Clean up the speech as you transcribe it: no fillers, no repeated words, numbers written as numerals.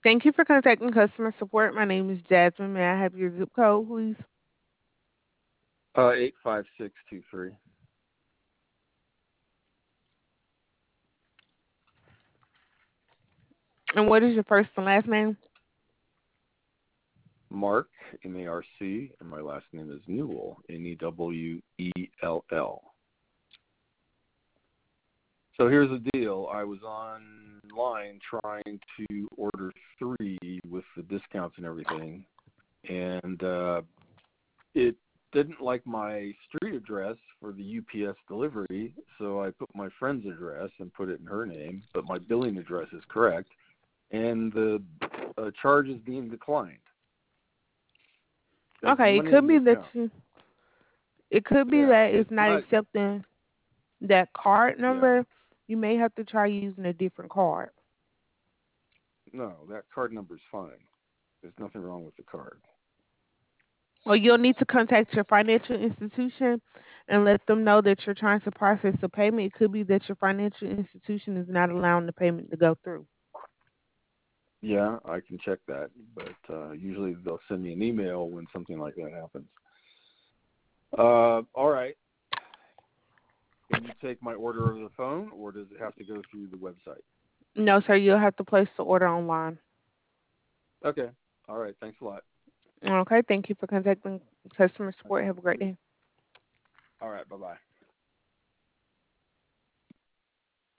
Thank you for contacting customer support. My name is Jasmine. May I have your zip code, please? 85623. And what is your first and last name? Mark, Marc, and my last name is Newell, Newell. So here's the deal. I was online trying to order 3 with the discounts and everything, and it didn't like my street address for the UPS delivery, so I put my friend's address and put it in her name, but my billing address is correct, and the charge is being declined. There's Okay, it money in could the be that account. you. It could be Yeah, that it's it's not not. accepting that card Yeah, number. You may have to try using a different card. no, that card number's fine. There's nothing wrong with the card. Or you'll need to contact your financial institution and let them know that you're trying to process the payment. It could be that your financial institution is not allowing the payment to go through. Yeah, I can check that, but usually they'll send me an email when something like that happens. All right. Can you take my order over the phone, or does it have to go through the website? No, sir, you'll have to place the order online. Okay. All right. Thanks a lot. Okay, thank you for contacting customer support. Have a great day. All right. Bye-bye.